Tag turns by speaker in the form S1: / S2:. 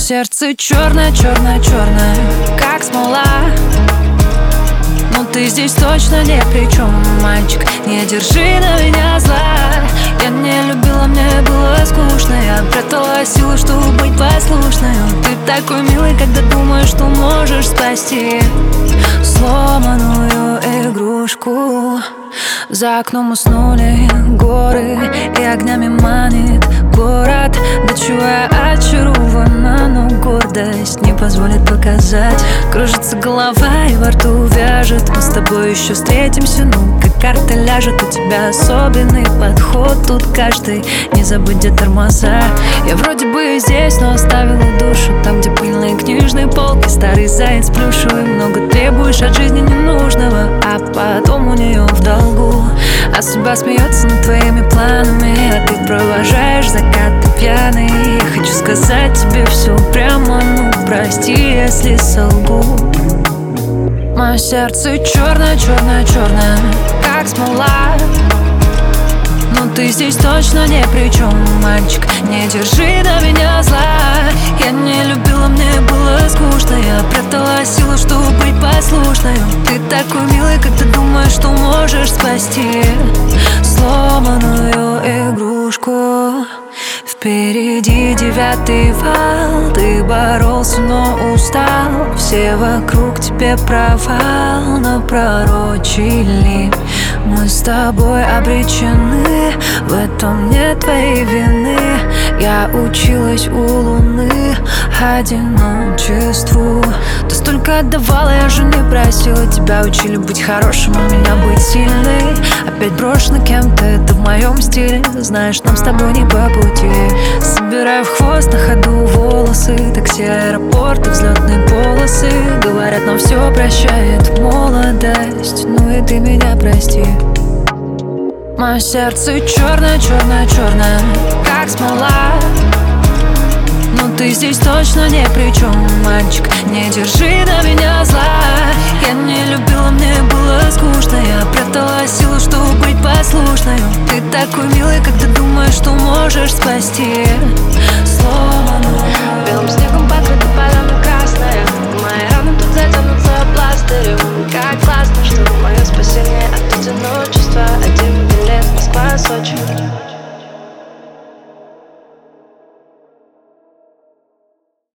S1: сердце черное, черное, черное, как смола. Но ты здесь точно ни при чем, мальчик, не держи на меня зла. Я не любила, мне было скучно, я прятала силы, чтобы быть послушной. Ты такой милый, когда думаешь, что можешь спасти сломанную игрушку. За окном уснули горы, и огнями манит город. До чего я очарована, но гордость не позволит показать. Кружится голова и во рту вяжет. Мы с тобой еще встретимся, ну как карта ляжет. У тебя особенный подход, тут каждый не забудь, где тормоза. Я вроде бы здесь, но оставила душу там, где пыльные книжные полки. Старый заяц плюшевый, много требуешь от жизни ненужного, а потом у нее в долгу. А судьба смеется над твоими планами, а ты провожаешь закаты пьяный. Я хочу сказать тебе все прямо, ну прости, если солгу. Мое сердце черное, черное, черное, как смола. Но ты здесь точно ни при чем, мальчик, не держи на меня зла. Я не любила, мне было скучно, я прятала силу, чтобы быть послушной. Ты такой милый, как ты думаешь, что можешь спасти сломанную игрушку. Впереди 9-й вал, ты боролся, но устал. Все вокруг тебе провал напророчили. Мы с тобой обречены, в этом нет твоей вины. Я училась у луны одиночеству. Ты столько отдавала, я же не просила. Тебя учили быть хорошим, а меня быть сильной. Опять брошена кем-то, это в моем стиле. Знаешь, нам с тобой не по пути. Собираю в хвост на ходу волосы. Такси, аэропорты, взлетные полосы. Говорят, нам все прощает молодость. Ну и ты меня прости. Мое сердце черное, черное, черное, как смола. Но ты здесь точно ни при чем, мальчик, не держи на меня зла. Я не любила, мне было скучно, я прятала силу, чтобы быть послушной. Ты такой милый, когда думаешь, что можешь спасти сломанную. Белым снегом покрыты поля.